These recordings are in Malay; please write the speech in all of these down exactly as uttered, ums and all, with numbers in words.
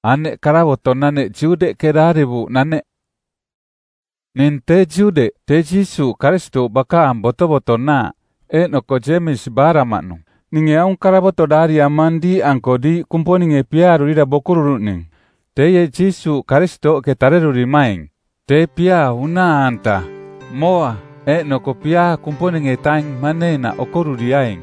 ane karawoto nane jude keraribu nane. Nin te jude te Jisu Kristo bakaan boto-boto na e noko jemis baramanu. Ninge aung karaboto dari amandi angko di kumpo ninge piaru ida bokururu ning. Te ye Jisu Kristo ke tareru rimaing. Te pia una anta. Moa e noko pia kumpo ninge taing mane na okoru diaing.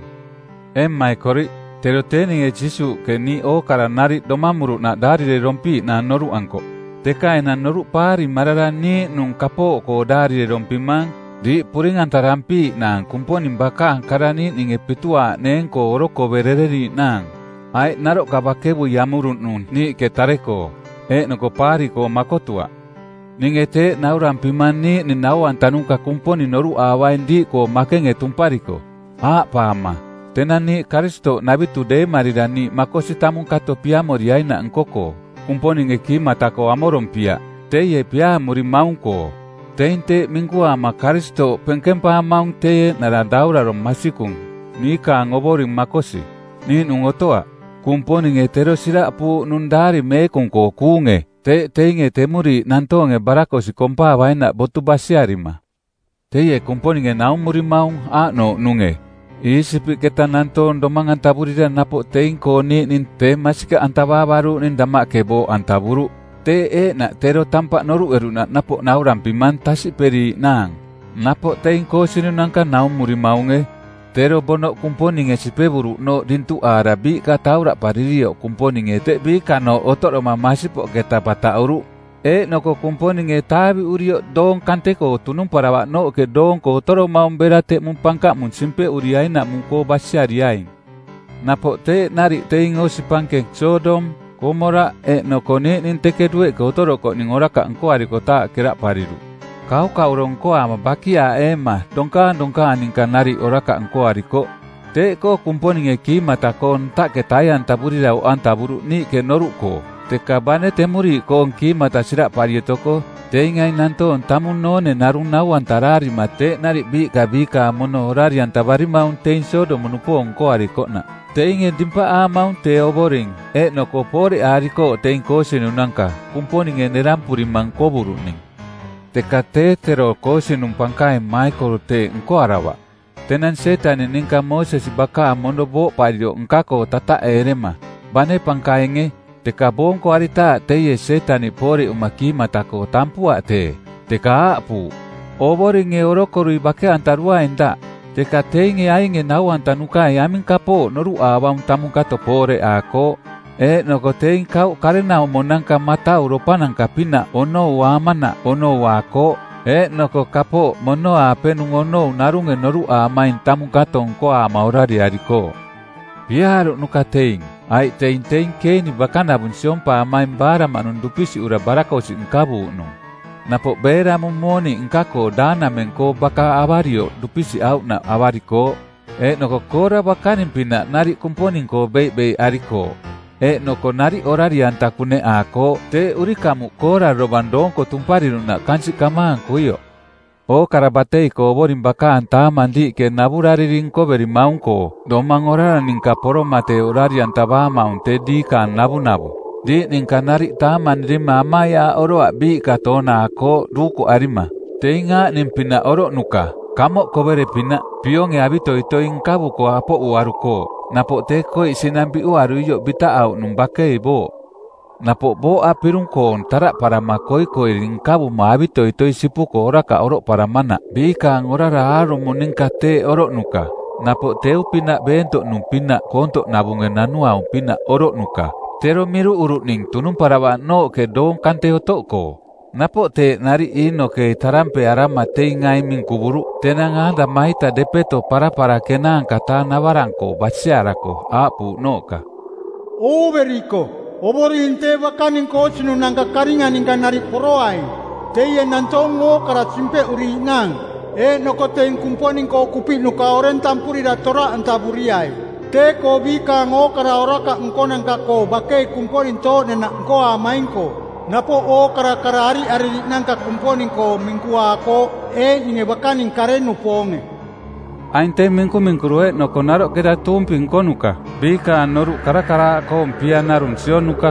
E mai kori tero te ninge Jisu ke ni o karanari domamuru na dari de rompi na noru angko. Teka ena noru pari marara ni nung kapo ko dari de rompi mang. Di puring antarampi nang kumponi baka karani ninge pitua neng ko oroko bereri nang. Ai narok kabakebu yamurun nun ni ketareko. E noko pari ko makotua. Ninge te naurampi mani ni nau antanuka kumponi noru awain di ko makenge tumpariko. A pama. Tenani Kristo nabitu de maridani makosi tamun kato pia moriaina engkoko. Kumponi ngeki matako amorompia. Te ye pia muri maungko. Teinte mingkua ma Kristo pengkempa maung te naradaura rom masikung. Ni ka ngoboring makosi. Ni nungotoa. Kumponi nge tero sira pu nundari me kungko kunge. Te teinge temuri nanto nge barako si kompa waina botu basiarima. Te ye kumponi nge naung muri maung a no nunge. Isipi kita nanto ndomang antaburi dan napo teing ko ni nin te masika antaba baru nin damak kebo antaburu. Te e na tero tampak noru eru na napo naurampi mantasi peri nang. Napo teing ko sinu nangka naung muri maunge. Tero bono kumponi nge sipe buru no dintu arabi ka taura paririo kumponi nge te bi ka no otok roma masipo keta pata uru. E noko kumponi nge tabi urio dong kante ko tunung parawa no ke dong ko toro maung berate mumpangka mun simpe uriai na mungko basyariain. Napo te nari teing o sipangke Sodom, Gomora e noko ni ninteke duwe ko toro ko ningora ka engko ari kota kira pariru. Kau kau rongko ama bakia ema dongka dongka ningka nari oraka engko ari ko. Te ko kumponi nge ki matakon tak ketayan taburi rau antaburu ni ke noruko. Te kabane temuri ko ngki mata sirak parietoko. Te ingai nanto tamun no ne narung nau antarari mate nari bi kabika mono horari antabari maun tein sodo menupo engko ari ko na. Te inge dimpa a maun te oboring. E noko pore ari ko tein ko senunangka. Kumponi nge nerampuri mangko buru ning. Teka te tero ko sinumpangkai mai koro te engko arawa. Tenan setan ningka Moses baka mondo bo pario engkako tata erema. Bane pangkai nge. Teka bongko arita te ye setan pore umaki matako tampua te. Teka apu. Obori nge orokorui bake antarua enda. Teka te nge ai nge nau antanuka yamin kapo noru awam tamukato pore ako. E noko teing kau karena omonangka mata uropanang kapina ono wamana ono wako. E noko kapo mono ape nungono narunge noru amain tamu katong ko amaurari ariko. Biaru nuka teing. Ai teing teing keni bakana bunsion pa amain bara manundupisi ura barako si ngkabu nung. Napo bera mumoni ngkako dana mengko baka awario dupisi au na awariko. E noko kora bakanin pina nari kumponing ko bei-bei ariko. E noko nari orari antakune ako te uri kamu kora robandong ko tumpari na kansi kamang kuyo. O karabatei ko borim baka anta mandi ke naburari ringko beri maung ko. Domang orara ningka poro mate orari antaba maung te di kan nabu-nabu. Di ningka nari taman rima maya oro abi katona ako ruko arima. Te inga nimpina oro nuka. Kamo ko bere pina piong e abito ito ingkabu ko apo uaruko. Napo te ko isinambi uaru yo bita au numbake ibo. Napo bo apirung ko tarak para makoi ko iringkabu maabito ito isipu ko ora ka oro para mana. Bika ngora raaro muningka te oro nuka. Napo te upina bento numpina konto nabunge nanua upina oro nuka. Tero miru urut ning tunum para wa no ke dong kante otok ko. Napo te nari ino ke tarampe arama te ingai mingkuburu. Tenang ada mahita depeto para para kenang kata nawarangko basiarako apu noka. O beriko, obori inte bakaning ko sinu nangka karingan ingka nari poroai. Te ye nantongo kara simpe uri nang. E noko te ingkumponing ko kupi nuka oren tampuri da tora antaburiai. Te ko bika ngo kara oraka ngko nangka ko bakei kumponing to nena ngko amainko. Napo o kara-kara ari ari nangka kumponing ko mingkua ko e inge bakaning karenu ponge. Ainte mingku mingkurue no konaro keda tumping konuka. Bika noru kara-kara ko mpia narun sionuka.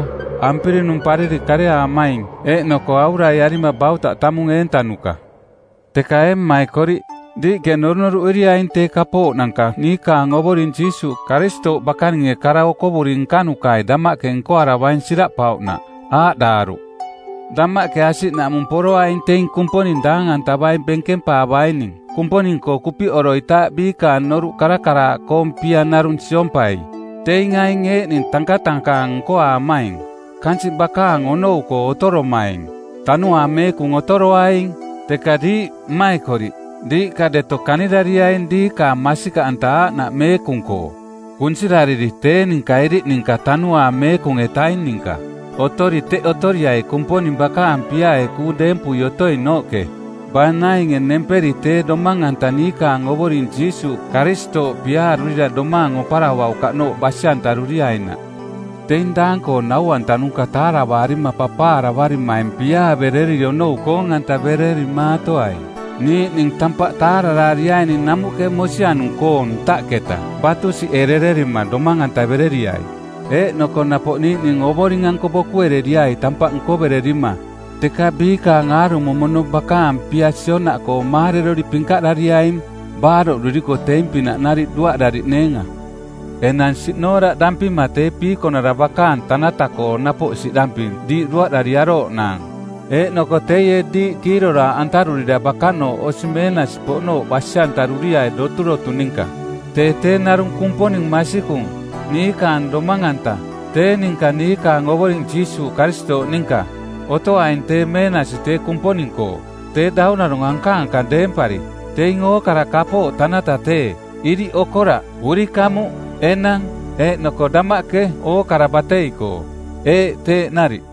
ampiri numpari karea amain, e noko aura yarima bau tak tamung entanuka. Teka em mai kori, di genornoru uriain te kapo nangka nika ngoborin Jisu Karisto bakan nge karao koborin kanukai damak ke engko arawain sirak pauna, a daru. Damak ke asit nak mumporo ain teing kumponin dangan tabain bengkem pa abaining. Kumponin ko kupi oroita bika noru kara-kara kompia narun siompai. Teing aing e nin tangka-tangka engko amain. Kansi baka ngono ko otoro main. Tanu ame kung otoro aing. Teka di mai kori. Di ka deto kanidari aing di ka masika anta nak me kungko. Kunsi dari di te ningka iri ningka tanu ame kung etain ningka. Otori te otori ai kumponin baka ampia e ku dempu yotoi noke. Bana ingen nemperi te domang antanika ngoborin Jisu Karisto biar rida domang opara wau kakno basyan taruria ina. Teindangko nau antanuka tara bari ma papara bari ma empia bereri yono kong anta bereri ma toai. Ni ning tampak tara raria ini namu ke mosianung kon tak keta. Batu si ereri ma domang anta bereri ai. E noko napok ni ning oboring angko boku erediai tampak engko bererima. Teka bika ngaru momono baka ampiasyo nak ko marero di pingkat dari aim barok duri ko tempi nak narik dua dari nenga. Enan si nora dampi mate pi ko narabakan tanata ko napok si dampi di dua dari aro nang. E noko teye di kirora antaru di dabakano osimena sipokno basyan taruria doturo tuningka. Tete narung kumponing masikung. Nika domanganta, te ningka nika ngoboring Jisu Karisto ningka. Oto ain te mena si te kumponingko. Te daun narung angka angka dempari. Te ingo karakapo tanata te. Iri okora, uri kamu, enang, e noko damak ke o karabateiko. E te nari.